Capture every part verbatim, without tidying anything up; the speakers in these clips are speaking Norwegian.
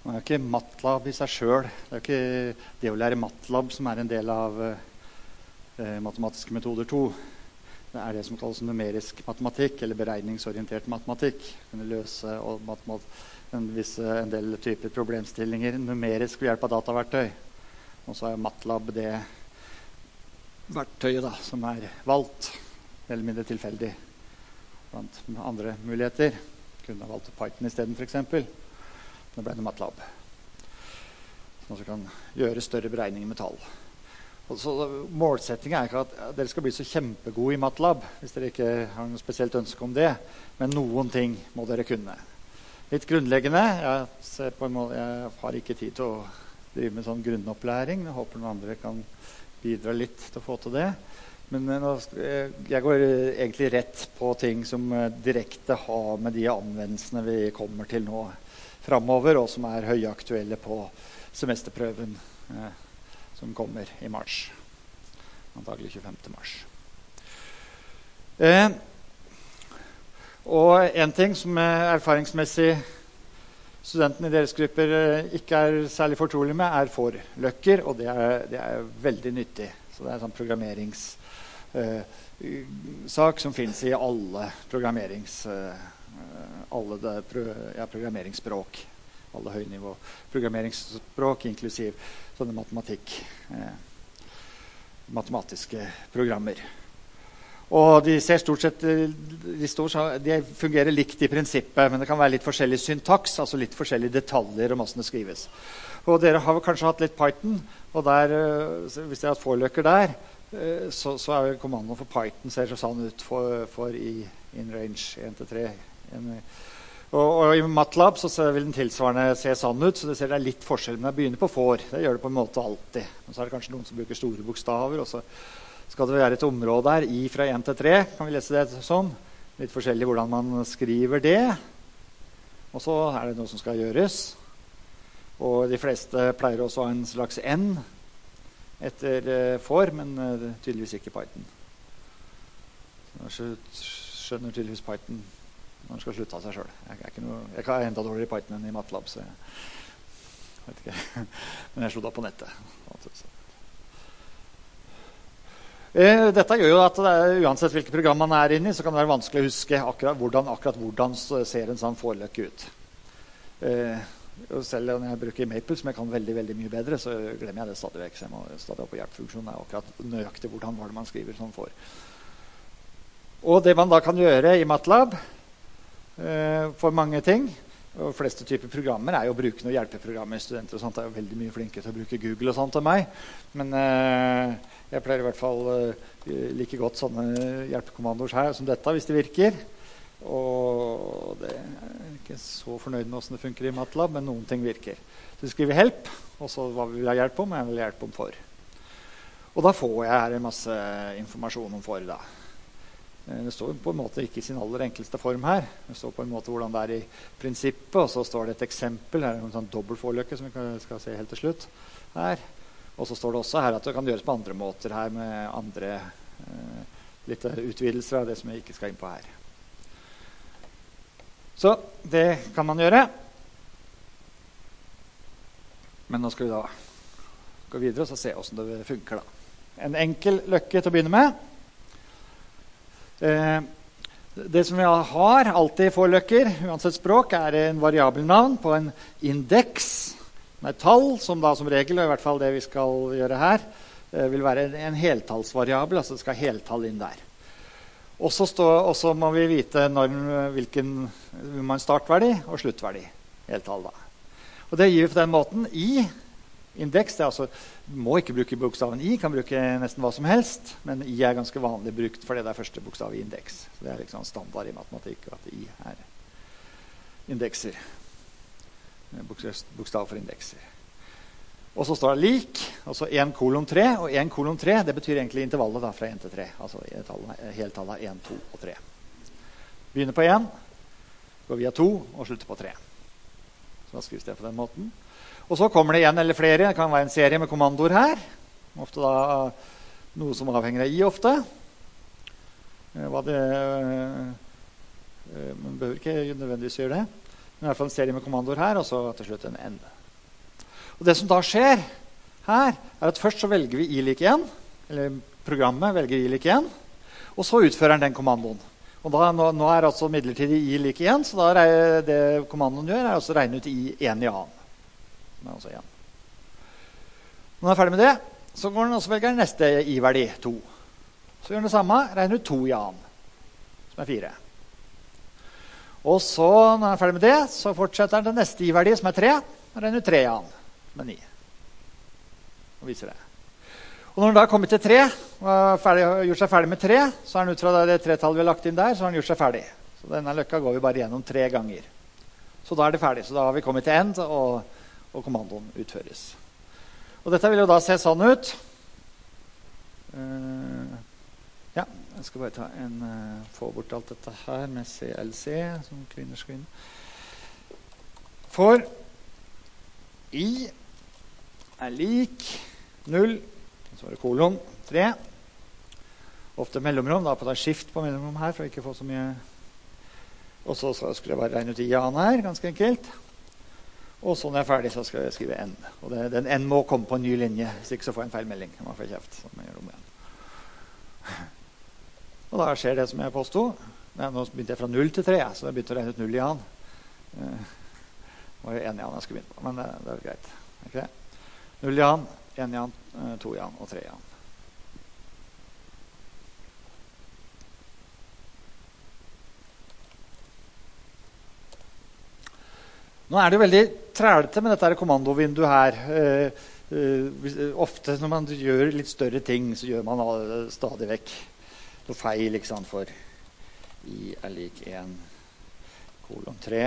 Det er jo ikke MATLAB i seg selv. Det er jo ikke det å lære MATLAB som er en del av eh, matematiske metoder to. Det er det som kalles numerisk matematikk, eller beregningsorientert matematikk. Kunne løse og matemat en, visse, en del typer problemstillinger numerisk ved hjelp av dataverktøy. Og så er MATLAB det verktøyet da, som er valgt, eller mindre tilfeldig, blant andre muligheter. Kunne ha valgt Python i stedet, for eksempel. Nå ble det MATLAB. Så man kan gjøre større beregninger med tall. Og så målsettingen er ikke at dere skal bli så kjempegode i MATLAB, hvis dere ikke har noe spesielt ønske om det, men noen ting må dere kunne. Litt grunnleggende. Jeg, ser på en måte, jeg har ikke tid til å drive med sånn grunnopplæring. Jeg håper noen andre kan bidra litt til å få til det. Men nå, jeg går egentlig rett på ting som direkte har med de anvendelsene vi kommer til nå fremover, og som er høyaktuelle på semesterprøven eh, som kommer i mars. Antagelig tjuefemte mars. Eh, og en ting som erfaringsmessig studentene i deres grupper eh, ikke er særlig fortrolig med, er forløkker, og det er, det er veldig nyttig. Så det er en sånn programmerings Uh, sak som finnes i alle programmerings uh, alle det, pro, ja, programmeringsspråk, alle høynivå programmeringsspråk, inklusiv sånne matematikk uh, matematiske programmer. Og de ser stort sett de, står, de fungerer likt i prinsippet, men det kan være litt forskjellig syntaks, altså litt forskjellige detaljer om hvordan det skrives. Og dere har kanskje hatt litt Python, og der, uh, hvis dere har hatt forløkker der, Så, så er kommandoen for Python ser så sånn ut for, for i in range en til tre. Og, og i MATLAB så vil den tilsvarende se sånn ut, så det ser det er litt forskjell, men jeg begynner på for. Det gjør det på en måte alltid. Og så er det kanskje noen som bruker store bokstaver, og så skal det være et område her, i fra en til tre, kan vi lese det sånn. Litt forskjellig hvordan man skriver det. Og så er det noe som skal gjøres. Og de fleste pleier også å ha en slags N, etter uh, for, men uh, tydeligvis ikke Python. Så skjønner tydeligvis Python når man skal slutte av seg selv. Jeg, jeg, er ikke noe, jeg kan enda dårligere i Python enn i MATLAB, så jeg vet ikke. Men jeg slo da på nettet. Uh, dette gjør jo at det er, uansett hvilket program man er inne i, så kan det være vanskelig å huske akkurat hvordan, akkurat hvordan ser en sånn forløk ut. Uh, Og selv når jeg bruker Maple, som jeg kan veldig, veldig mye bedre, så glemmer jeg det stadig vekk. Så jeg må stadig opp på hjelpfunksjonen. Det er akkurat nøyaktig hvordan var det man skriver sånn for. Og det man da kan gjøre i MATLAB eh, for mange ting, og fleste typer programmer er jo å bruke noen hjelpeprogrammer. Studenter og sånt er jo veldig mye flinke til å bruke Google og sånt til meg. Men eh, jeg pleier i hvert fall eh, like godt sånne hjelpekommandoer her som dette, hvis det virker. Og det er ikke så fornøyd med hvordan det funker i MATLAB, men noen ting virker. Så vi skriver help, og så hva vi vil ha hjelp om, og jeg vil ha hjelp om for. Og da får jeg her en masse informasjon om for da. Det står på en måte ikke i sin aller enkelste form her. Det står på en måte hvordan det er i prinsippet, og så står det et eksempel. Her er en sånn dobbeltforløkke som vi skal se helt til slutt her. Og så står det også her at det kan gjøres på andre måter her, med andre eh, litt utvidelser av det som jeg ikke skal inn på her. Så det kan man gjøre. Men nå skal vi da gå videre og se hvordan det funker da. En enkel løkke til å begynne med. Eh, det som vi har alltid for løkker, uansett språk, er en variabelnavn på en indeks med et tall, som da som regel, og i hvert fall det vi skal gjøre her, eh, vil være en, en heltallsvariabel, altså det skal heltall inn der. Og så må vi vite når, hvilken man startverdi og sluttverdi. Heltall da. Og det gir vi på den måten i indeks. Det er altså, må ikke bruke bokstaven i, kan bruke nesten hva som helst. Men i er ganske vanlig brukt fordi det er første bokstav i indeks. Så det er liksom standard i matematikk at i er indekser. Bokstav for indekser. Og så står det lik, og så en kolon tre, og en kolon tre, det betyr egentlig intervallet da, fra en til tre, altså heltallet en, to og tre. Begynner på en, går via to, og slutter på tre. Så da skrives det på den måten. Og så kommer det en eller flere, det kan være en serie med kommandoer her, ofte da noe som avhenger av i ofte. Hva det, man behøver ikke nødvendigvis gjøre det. i hvert fall en serie med kommandoer her, og så til slutt en N. Og det som da skjer her, er at først så velger vi i lik én, eller programmet velger i lik én, og så utfører den den kommandoen. Og da, nå, nå er altså midlertidig i lik én, så da er det kommandoen gjør, er altså regne ut i én i annen. Som er altså én. Når den er ferdig med det, så går den også velger den neste i-verdi, to. Så gjør den det samme, regner ut to i annen, som er fire. Og så, når den er ferdig med det, så fortsetter den den neste i-verdi, som er tre, og regner ut tre i annen, som er ni. Og viser det. Og når den da har kommet til tre, og har gjort seg ferdig med tre, så er den ut fra det tretallet vi har lagt inn der, så har den gjort seg ferdig. Så denne løkka går vi bare gjennom tre ganger. Så da er det ferdig. Så da har vi kommet til end, og, og kommandoen utføres. Og dette vil jo da se sånn ut. Uh, ja, jeg skal bare ta en, uh, få bort alt dette her med C L C, som kvinners kvinne. For I er lik null, så er det kolon tre. Ofte mellomrom, da på det skift på mellomrom her, for å ikke få så mye. Og så skulle jeg bare regne ut i annen her, ganske enkelt. Og så når jeg er ferdig, så skal jeg skrive N. Og det, den N må komme på en ny linje, hvis ikke så får jeg en feilmelding. Man får kjeft, så man gjør om igjen. Og da skjer det som jeg påstod. Nei, nå begynte jeg fra null til tre, så jeg begynte å regne ut null i annen. Det var jo en i annen jeg skulle begynne på, men det, det er greit. Okay. null i annen, én i annen, to i annen og tre i annen. Nå er det jo veldig trælete med dette kommandovinduet her. Eh, eh, ofte når man gjør litt større ting, så gjør man stadig vekk noe feil, ikke sant, for I er lik én, kolon tre.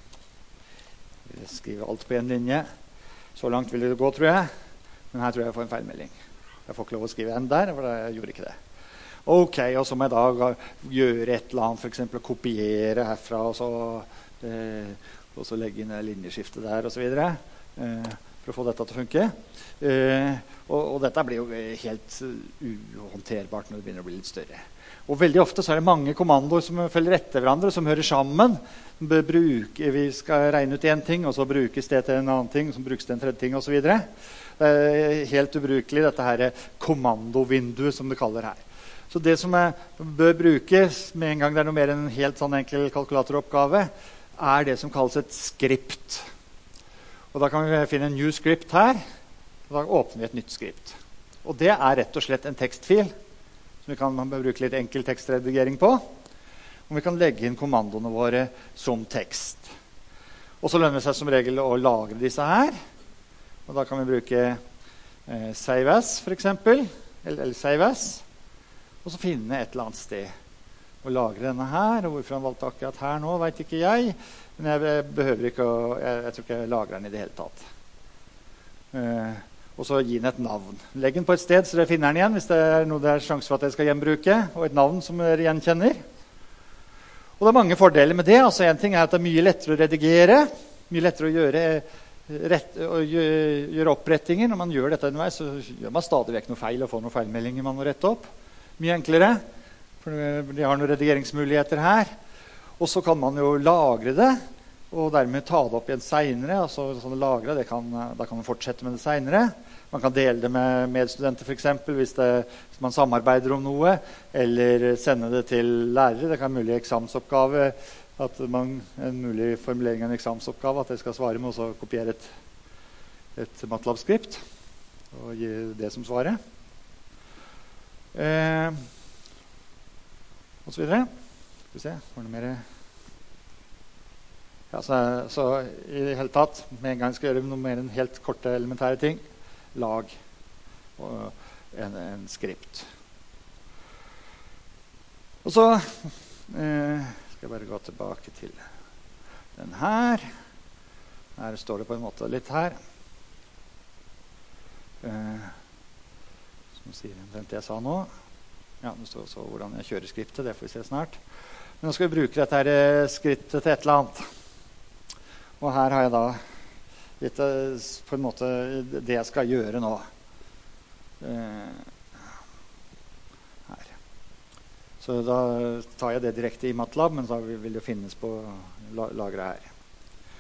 Jeg vil skrive alt på en linje. Så langt vil det gå, tror jeg. Men her tror jeg jeg får en feilmelding. Jeg får ikke lov å skrive en der, for jeg gjorde ikke det. Ok, og så må jeg da gjøre et eller annet, for eksempel kopiere herfra, og så, eh, og så legge inn linjeskiftet der, og så videre, eh, for å få dette til å funke. Eh, og, og dette blir jo helt uhåndterbart når det begynner å bli litt større. Og veldig ofte så er det mange kommandoer som følger etter hverandre, som hører sammen. Bruker, vi skal regne ut en ting, og så brukes det til en annen ting, og så brukes det en tredje ting, og så videre. Det er helt ubrukelig, dette her kommandovinduet, som det kaller her. Så det som er, bør brukes med en gang det er noe mer enn en helt sånn enkel kalkulatoroppgave, er det som kalles et skript. Og da kan vi finne en new script her, og da åpner vi et nytt skript. Og det er rett og slett en tekstfil, som vi kan bruke litt enkel tekstredigering på. Og vi kan legge inn kommandoene våre som tekst. Og så lønner det seg som regel å lagre disse her. Og da kan vi bruke eh, save as, for eksempel, eller, eller save as. Og så finne et eller annet sted og lagre denne her. Og hvorfor han valgte akkurat her nå, vet ikke jeg. Men jeg behøver ikke å, jeg, jeg tror ikke jeg lagrer den i det hele tatt. Eh, og så gi den et navn. Legg den på et sted så dere finner den igjen, hvis det er noe det er sjanse for at dere skal gjenbruke, og et navn som dere gjenkjenner. Og det er mange fordeler med det. Altså, en ting er at det er mye lettere å redigere, mye lettere å gjøre, rett, å gjøre opprettinger. Når man gjør dette underveis, så gjør man stadig vekk noe feil og får noen feilmeldinger man må rette opp. Mye enklere, for de har noen redigeringsmuligheter her. Og så kan man jo lagre det, og dermed ta det opp igjen senere. Altså, sånn lagre, det kan, da kan man fortsette med det senere. Man kan dele det med medstudenter, for eksempel, hvis, det, hvis man samarbeider om noe, eller sende det til lærere. Det kan være mulig eksamensoppgave, at man, en mulig formulering av en eksamensoppgave, at jeg skal svare med å kopiere et, et MATLAB-skript, og gi det som svaret. Eh, og så videre. Skal vi se, var det mer... Ja, så, så i det hele tatt, med en gang skal jeg gjøre noe mer enn helt korte, elementære ting. Lag og en, en skript. Og så eh, skal jeg bare gå tilbake til den her. Her står det på en måte litt her. Eh, som sier omtrent det jeg sa nå. Ja, det står også hvordan jeg kjører skriptet, det får vi se snart. Men nå skal vi bruke dette her skriptet til et eller annet. Og her har jeg da litt, på en måte det jeg skal gjøre nå. Her. Så da tar jeg det direkte i MATLAB, men så vil det finnes på lagret her.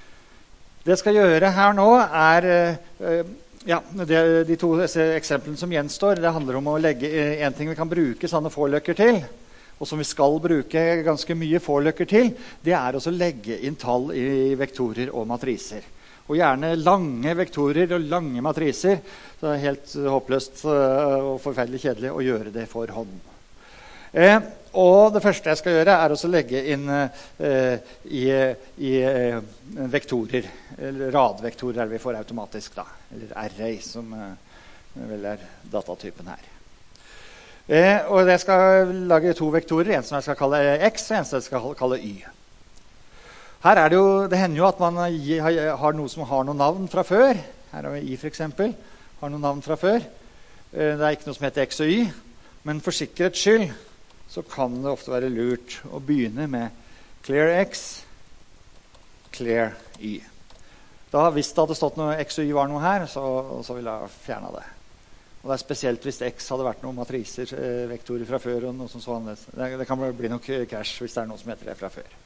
Det jeg skal gjøre her nå er uh, ja, det, de to eksemplene som gjenstår, det handler om å legge uh, en ting vi kan bruke sånne forløkker til, og som vi skal bruke ganske mye forløkker til, det er også å legge inn tall i vektorer og matriser. Og gjerne lange vektorer og lange matriser. Så det er helt håpløst og forferdelig kjedelig å gjøre det for hånd. Eh, og det første jeg skal gjøre er også legge inn eh, i, i eh, vektorer, eller radvektorer er det vi får automatisk da, eller array som eh, vel er datatypen her. Eh, og jeg skal lage to vektorer, en som jeg skal kalle x og en som jeg skal kalle y. Her er det jo, det hender jo at man har noe som har noen navn fra før. Her har vi i for eksempel, har noen navn fra før. Det er ikke noe som heter x og y, men for sikkerhets skyld så kan det ofte være lurt å begynne med clear x, clear y. Da, hvis det hadde stått noe x og y var noe her, så, så ville jeg fjerne det. Og det er spesielt hvis x hadde vært noen matriser, vektorer fra før og noe som sånn. Det, det kan bli noe crash hvis det er noe som heter det fra før.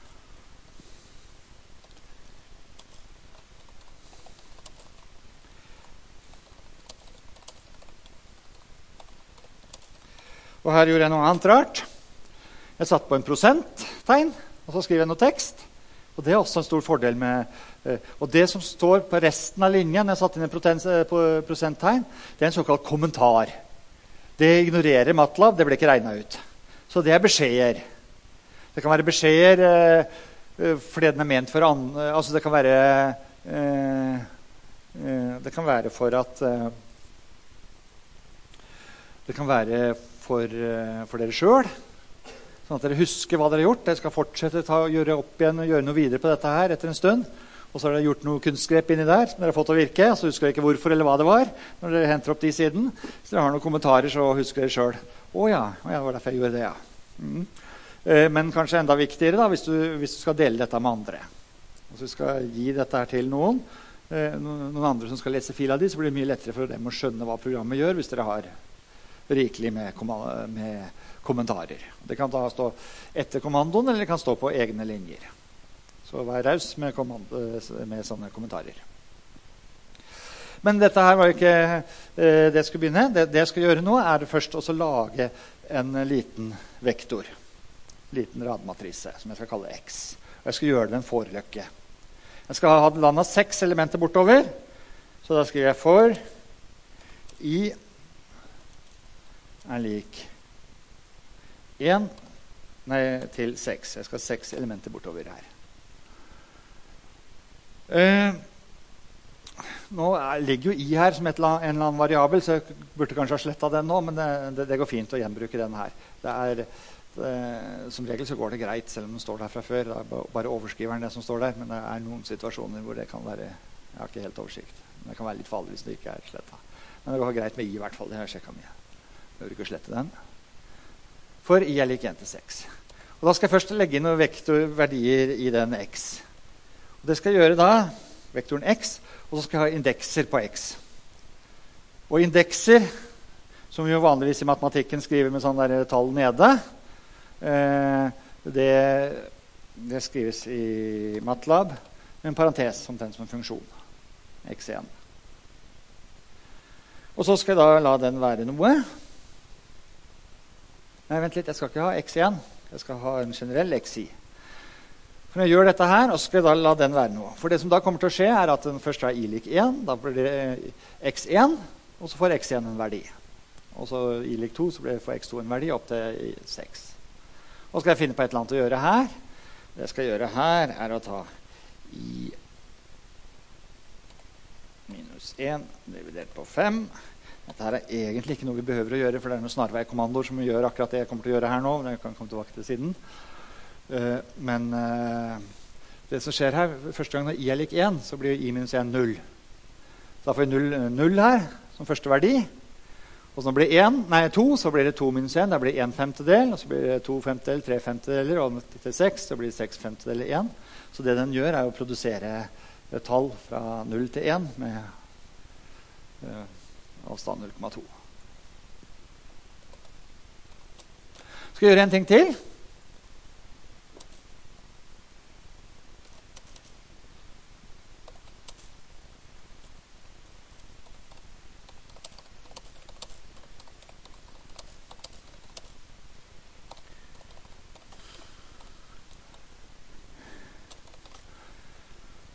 Og her gjorde jeg noe annet rart. Jeg satt på en prosenttegn, og så skriver jeg noe tekst. Og det er også en stor fordel med... Og det som står på resten av linjen, når jeg satt inn en prosenttegn, det er en såkalt kommentar. Det ignorerer MATLAB, det ble ikke regnet ut. Så det er beskjeder. Det kan være beskjeder eh, fordi den er ment for andre... Altså det kan være... Eh, eh, det kan være for at... Eh, det kan være... For, for dere selv, sånn at dere husker hva dere har gjort. Dere skal fortsette å gjøre opp igjen og gjøre noe videre på dette her etter en stund. Og så har dere gjort noe kunstgrep inni der som dere har fått å virke, så husker dere ikke hvorfor eller hva det var når dere henter opp de siden. Så dere har noen kommentarer, så husker dere selv. Å ja, å ja, det var derfor jeg gjorde det, ja. Mm. Eh, men kanskje enda viktigere da, hvis du, hvis du skal dele dette med andre. Hvis du skal gi dette her til noen, eh, noen andre som skal lese fila di, så blir det mye lettere for dem å skjønne hva programmet gjør hvis dere har rikelig med, kom med kommentarer. Det kan da stå etter kommandoen, eller det kan stå på egne linjer. Så vær raus med, med sånne kommentarer. Men dette her var ikke eh, det jeg skulle begynne. Det, det jeg skal gjøre nå er først også lage en liten vektor. Liten radmatrise, som jeg skal kalle x. Og jeg skal gjøre det en forløkke. Jeg skal ha landet seks elementer bortover. Så da skriver jeg for i er lik en nei, til seks. Jeg skal ha seks elementer bortover her. Eh, nå er, ligger jo i her som et, en eller annen variabel, så jeg burde kanskje ha slettet den nå, men det, det, det går fint å gjenbruke den her. Det er, det, som regel så går det greit, selv om den står der fra før. Det er bare overskriveren det som står der, men det er noen situasjoner hvor det kan være, jeg har ikke helt oversikt, men det kan være litt farlig hvis det ikke er slettet. Men det går greit med i i hvert fall, det har jeg sjekket mye. Jeg vil ikke slette den. For i er lik en til seks. Og da skal jeg først legge inn noen vektorverdier i den x. Og det skal jeg gjøre da, vektoren x, og så skal jeg ha indekser på x. Og indekser, som vi jo vanligvis i matematikken skriver med sånne der tall nede, eh, det, det skrives i MATLAB med en parentes som den som en funksjon. x én. Og så skal jeg da la den være noe. Nei, vent litt, jeg skal ikke ha x igjen. Jeg skal ha en generell xi. For når jeg gjør dette her, og så skal jeg da la den være noe. For det som da kommer til å skje er at den først er i lik én, da blir det x én, og så får x én en verdi. Og så i lik to, så blir det for x to en verdi opp til seks. Og så skal jeg finne på et eller annet å gjøre her. Det jeg skal gjøre her er å ta i minus én dividert på fem. Dette her er egentlig ikke noe vi behøver å gjøre, for det er noen snarveikommandoer som gjør akkurat det jeg kommer til å gjøre her nå, men jeg kan komme tilbake til siden. Uh, men uh, det som skjer her, første gang når i er lik én, så blir i minus én null. Så da får vi null, null her som første verdi. Og så når det blir én, nei, to, så blir det to minus én, da blir det en femtedel, og så blir det to femtedeler, tre femtedeler, og til seks, så blir det seks femtedeler én. Så det den gjør er å produsere et tall fra null til én med uh, avstand null komma to. Skal jeg gjøre en ting til?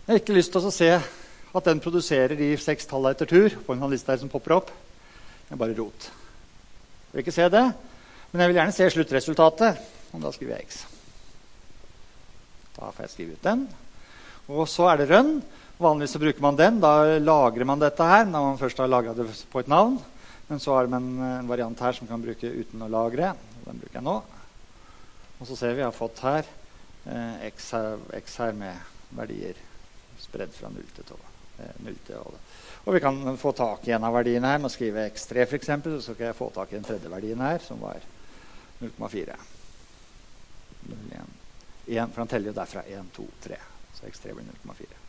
Jeg har ikke lyst til å se at den produserer de seks tallene etter tur på en liste her som popper opp. Det er bare rot. Jeg vil ikke se det, men jeg vil gjerne se sluttresultatet. Og da skriver jeg X. Da får jeg skrive ut den. Og så er det run. Vanligvis så bruker man den. Da lagrer man dette her når man først har lagret det på et navn. Men så er det en, en variant her som kan bruke uten å lagre. Den bruker jeg nå. Og så ser vi jeg har fått her eh, X, her, X her med verdier spredd fra null til tolv. null til alle. Og vi kan få tak i en av verdiene her med å skrive X tre for eksempel, så skal jeg få tak i den tredje verdien her, som var null komma fire. null, en, en, for han teller jo derfra en, to, tre. Så X tre blir null komma fire.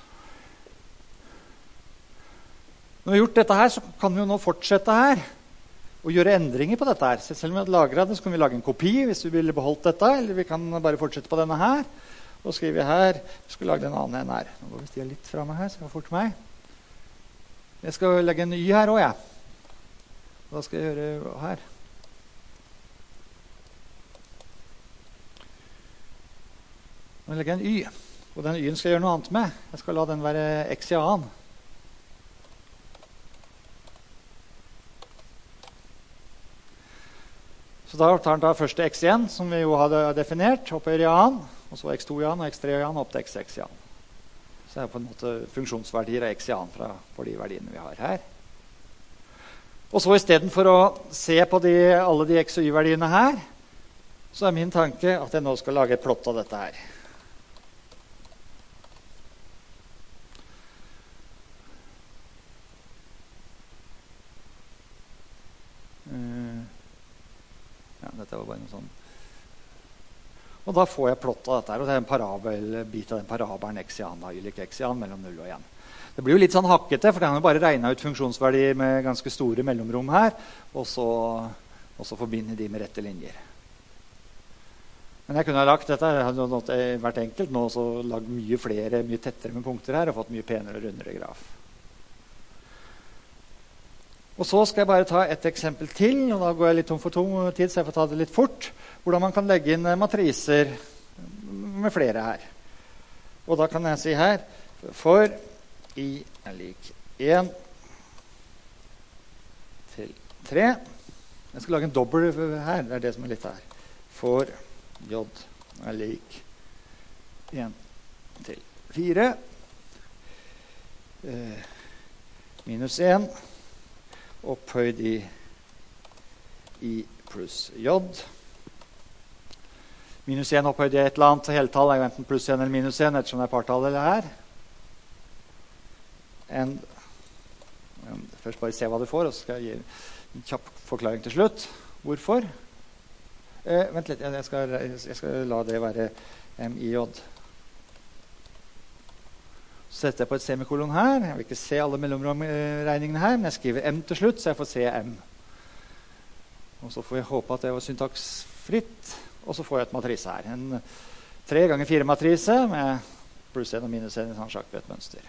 Når vi har gjort dette her, så kan vi jo nå fortsette her og gjøre endringer på dette her. Selv om vi har lagret det, så kan vi lage en kopi hvis vi ville beholdt dette, eller vi kan bare fortsette på denne her. Og skriver jeg her, jeg skal lage en annen enn her. Nå går vi stiger litt fra meg her, så jeg får fort meg. Jeg skal legge en Y her også, jeg. Hva skal jeg gjøre her? Nå legger jeg en Y, og den Y-en skal jeg gjøre noe annet med. Jeg skal la den være X i annen. Så da tar den da første X igjen, som vi jo hadde definert, opphøyer i annen. Og så X to i annen og X tre i annen opp til X seks i annen. Så er det på en måte funksjonsverdier av X i annen fra, for de verdiene vi har her. Og så i stedet for å se på de, alle de X og Y-verdiene her, så er min tanke at jeg nå skal lage et plott av dette her. Ja, dette var bare noe sånn. Og da får jeg plott av dette her, og det er en parabelbit av den parabelen X i annen, Y lik X i annen mellom null og én. Det blir jo litt sånn hakkete, for det har jo bare regnet ut funksjonsverdier med ganske store mellomrom her, og så, og så forbinde de med rette linjer. Men jeg kunne ha lagt dette, det hadde vært enkelt nå, så lagd mye flere, mye tettere med punkter her, og fått mye penere og rundere graf. Og så skal jeg bare ta et eksempel til, og da går jeg litt tom for tom tid, så jeg får ta det litt fort. Hvordan man kan legge inn matriser med flere her. Og da kan jeg si her, for I er lik én til tre. Jeg skal lage en dobbel her, det er det som er litt her. For J er lik én til fire. Eh, minus én. Opphøyd i I pluss J. Minus én opphøyd i et eller annet heltall er jo enten pluss én eller minus én, ettersom det er partall eller her. And, and, først bare se hva du får, og så skal jeg gi en kjapp forklaring til slutt. Hvorfor? Eh, vent litt, jeg skal, jeg skal la det være M I J. Så setter jeg på et semikolon her. Jeg vil ikke se alle mellomromregningene her, men jeg skriver M til slutt, så jeg får se M. Og så får jeg håpe at det var syntaksfritt, og så får jeg et matrise her. En tre ganger fire matrise med pluss én og minus én i sånn sjakkbrettmønster.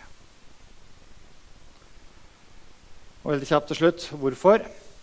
Og veldig kjapt til slutt, hvorfor?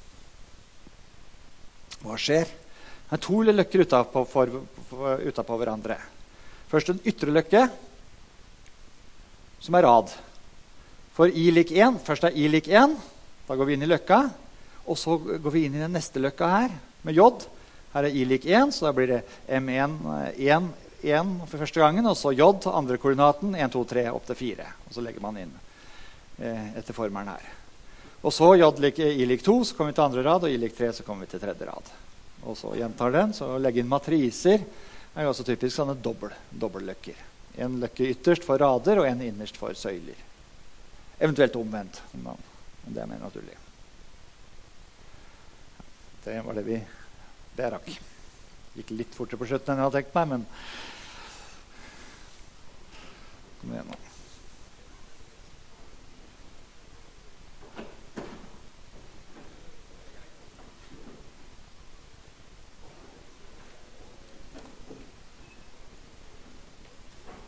Hva skjer? Det er to løkker utenpå, for, for, utenpå hverandre. Først en ytre løkke, som er rad. For I lik én, først er I lik én, da går vi inn i løkka, og så går vi inn i den neste løkka her, med J. Her er I lik én, så da blir det M én, én, én for første gangen, og så J, andre koordinaten, én, to, tre, opp til fire. Og så legger man inn eh, etter formelen her. Og så J lik I lik to, så kommer vi til andre rad, og I lik tre, så kommer vi til tredje rad. Og så gjentar den, så legge inn matriser, er jo også typisk sånne dobbel, dobbelløkker. En løkke ytterst for rader, og en innerst for søyler. Eventuelt omvendt, om det er mer naturlig. Det var det vi det rakk. Gikk litt fortere på slutten enn jeg hadde tenkt meg, men kom igjen nå.